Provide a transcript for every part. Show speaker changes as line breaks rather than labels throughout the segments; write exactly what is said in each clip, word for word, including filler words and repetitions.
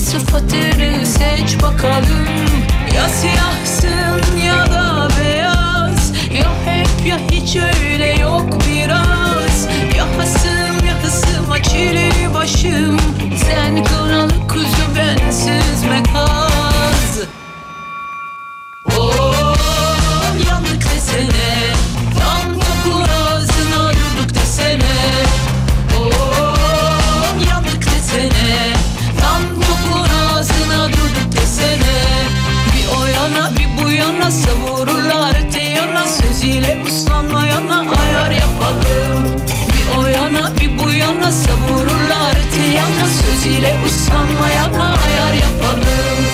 sıfatını seç bakalım. Ya siyahsın ya da beyaz, ya hep ya hiç, öyle yok biraz. Ya hasım ya hısım, çile başım, sen kınalı kuzu, bensiz mekaz. Oh, yandık desene, tam topun ağzına durduk desene. Oh, yandık desene, tam topun ağzına durduk desene. Bir o yana bir bu yana savururlar te yana, sözüyle uslanmayana ayar yapalım. Bir o yana bir bu yana savururlar te yana, sözüyle uslanmayana ayar yapalım.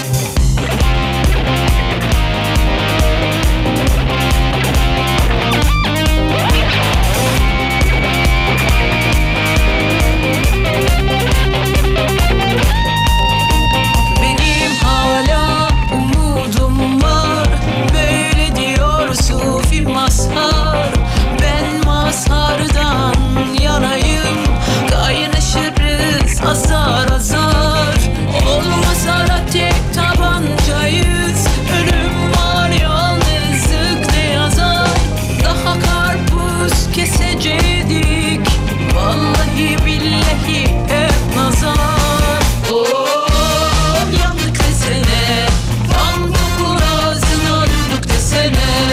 Benim hala umudum var, böyle diyor Sufi Mazhar. Ben mazhardan yanayım, kaynaşırız azar azar. Olmaz ara tek tabancayız, ölüm var yalnızlık ne yazar. Daha karpuz kesecektik, vallahi billahi hep nazar. Oh, yandık desene, tam topun ağzına durduk desene.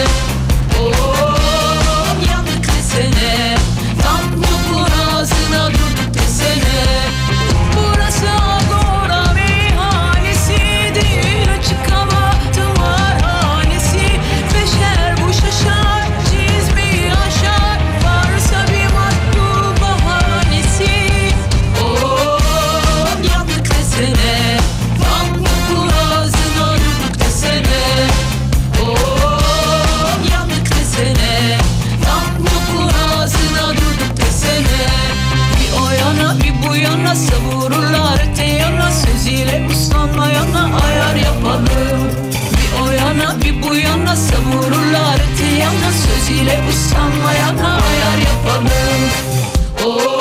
Oh, yandık desene, tam topun ağzına durduk desene. Burası agora meyhanesi değil, açık hava tımarhanesi. Beşer bu şaşar, çizmeyi aşar, varsa bir makbu bahanesi. Oh, yandık desene, tam topun ağzına durduk desene. Oh, yandık desene, tam topun ağzına durduk desene. Bir o yana bir bu yana savururlar te yana, sözüyle uslanmayana ayar yapalım. Bir o yana bir bu yana savururlar te yana, sözüyle uslanmayana ayar yapalım. Oh.